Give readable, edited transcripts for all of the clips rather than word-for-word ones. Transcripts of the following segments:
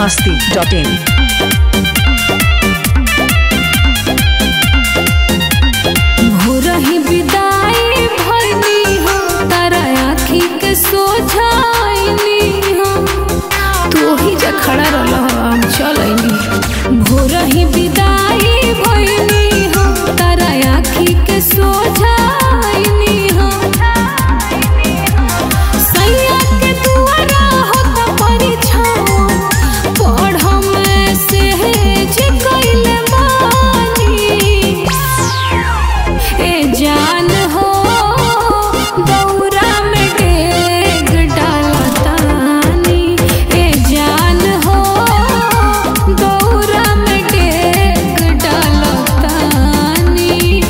biharmasti.in भोरही विदाई भइनी हो तारा आँखी के सोझाइनी हो तू ही जा खड़ा रहल हम चलैनी भोरही विदाई भइनी हो तारा आँखी के सोझाइनी हो सैया के दुआरा होता परिछाओ पढ़ में से जे कइले बानी ए जान हो दौरा में डेग डालतानी ए जान हो दौरा में डेग डालतानी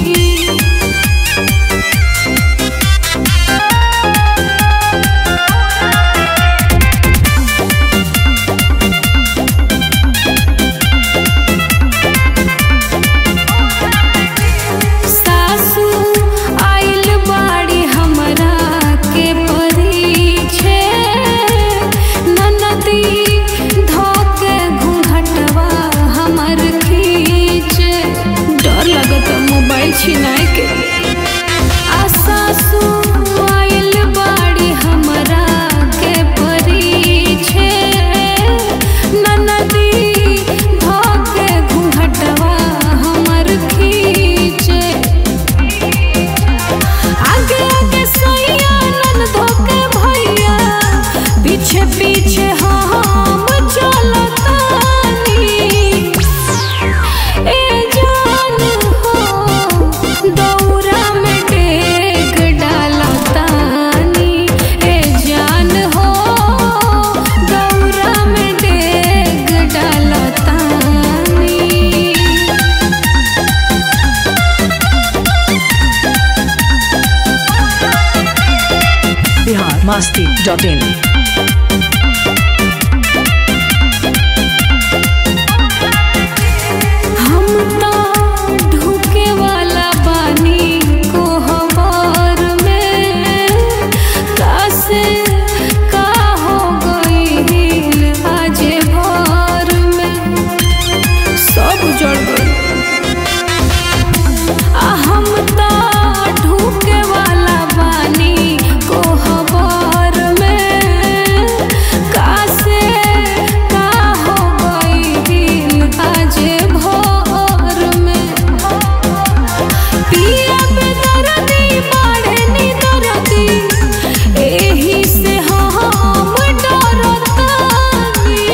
सासू आइल बाड़ी हमरा के परिछे ननदी धोके घूंघटवा हमर खींचे डर लगता मोबाइल छिनाए के आ सासू आइल बाड़ी हमरा के परिछे ननदी धोके घूंघटवा हमर खींचे आगे आगे सैया नन धोके भैया पीछे पीछे हम चलतानी ए जान हो दौरा में डेग डालतानी ए जान हो दौरा में डेग डालतानी biharmasti.in हम तो ढूके वाला बानी कोहबर में कासे का हो गई आज भर में सब उजड़ गई हम तो ढूके वाला बानी कोहबर में कासे का हो गई आज भोर में पिया पे दर्दी बाढ़े नी दर्दी एही से हम डरतानी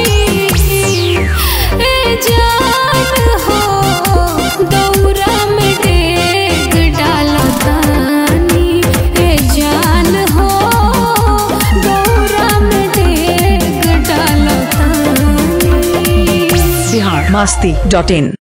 ए जान हो दौरा में डेग डालतानी ए जान हो दौरा में डेग डालतानी biharmasti.in